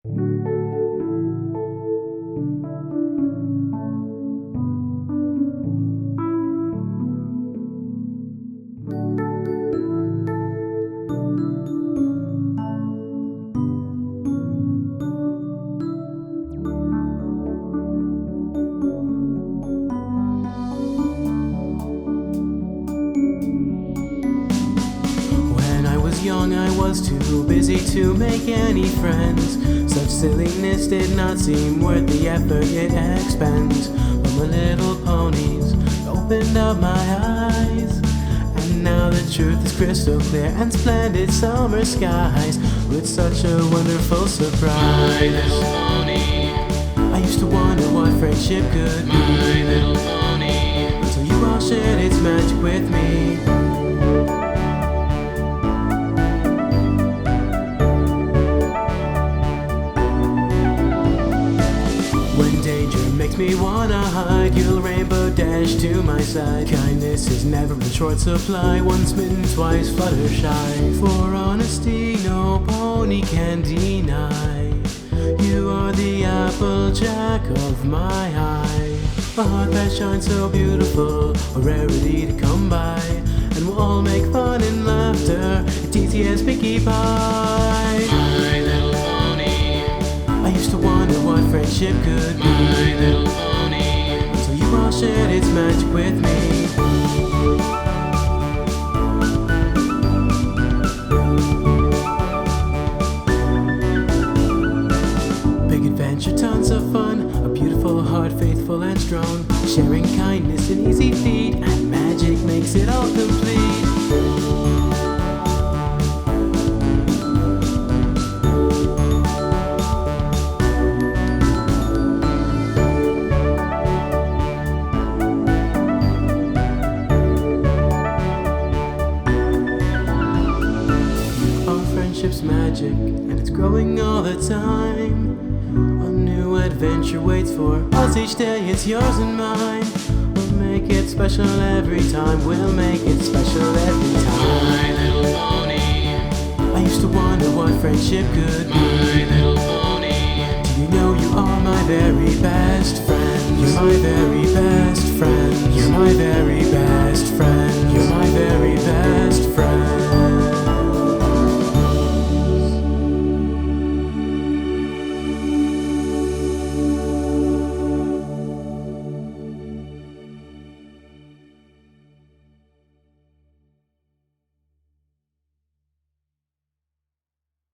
When I was young, I was too busy to make any friends. Such silliness did not seem worth the effort it expends. But my little ponies opened up my eyes, and now the truth is crystal clear and splendid summer skies with such a wonderful surprise. My little pony, I used to wonder what friendship could be. my little pony, So you all shared its magic with me. When danger makes me wanna hide, you'll rainbow dash to my side. Kindness is never in short supply, once smitten, twice fluttershy. For honesty no pony can deny. You are the Applejack of my eye. A heart that shines so beautiful, a rarity to come by. And we'll all make fun and laughter at TTS Pinkie Pie. my little pony, I used to wonder what friendship could be. my little pony, So you all shared its magic with me. Big adventure, tons of fun, a beautiful heart, faithful and strong. Sharing kindness, an easy feat, and magic makes it all complete. Our friendship's magic, and it's growing all the time. A new adventure waits for us each day, it's yours and mine. We'll make it special every time, we'll make it special every time. my little pony, I used to wonder what friendship could be. my little pony, Do you know you are my very best friend? You're my very best friend. You're my very best friend. You're my very best friend.